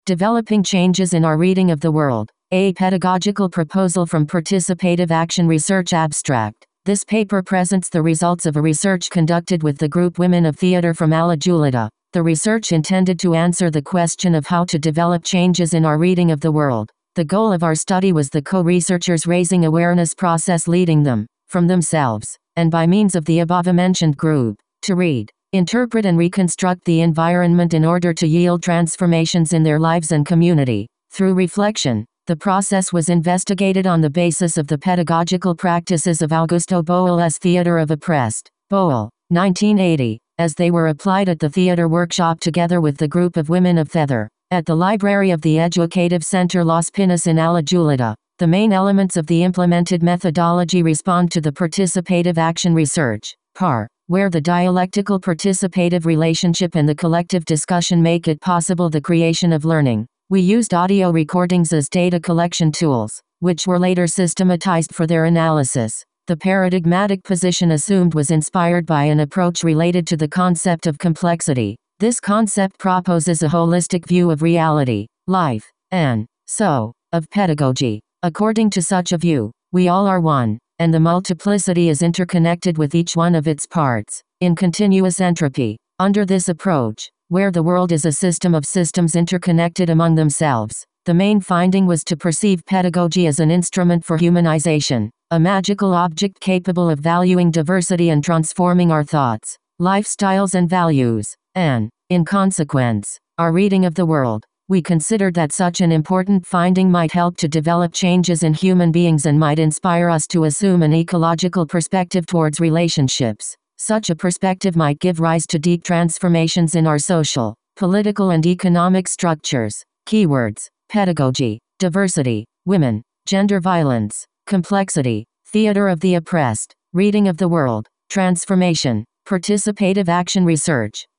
Developing Changes in Our Reading of the World. A pedagogical proposal from Participative Action Research Abstract. This paper presents the results of a research conducted with the group Women of Theatre from Alajuelia. The research intended to answer the question of how to develop changes in our reading of the world. The goal of our study was the co-researchers raising awareness process leading them, from themselves, and by means of the above-mentioned group, to read, interpret and reconstruct the environment in order to yield transformations in their lives and community. Through reflection, the process was investigated on the basis of the pedagogical practices of Augusto Boal's Theater of Oppressed, Boal, 1980, as they were applied at the theater workshop together with the group of Women of Theatre, at the library of the Educative Center Los Pinos in Alajuelia. The main elements of the implemented methodology respond to the participative action research, PAR, where the dialectical participative relationship and the collective discussion make it possible the creation of learning. We used audio recordings as data collection tools, which were later systematized for their analysis. The paradigmatic position assumed was inspired by an approach related to the concept of complexity. This concept proposes a holistic view of reality, life, and, so, of pedagogy. According to such a view, we all are one, and the multiplicity is interconnected with each one of its parts, in continuous entropy. Under this approach, where the world is a system of systems interconnected among themselves, the main finding was to perceive pedagogy as an instrument for humanization, a magical object capable of valuing diversity and transforming our thoughts, lifestyles and values, and, in consequence, our reading of the world. We considered that such an important finding might help to develop changes in human beings and might inspire us to assume an ecological perspective towards relationships. Such a perspective might give rise to deep transformations in our social, political and economic structures. Keywords: pedagogy, diversity, women, gender violence, complexity, theater of the oppressed, reading of the world, transformation, participative action research.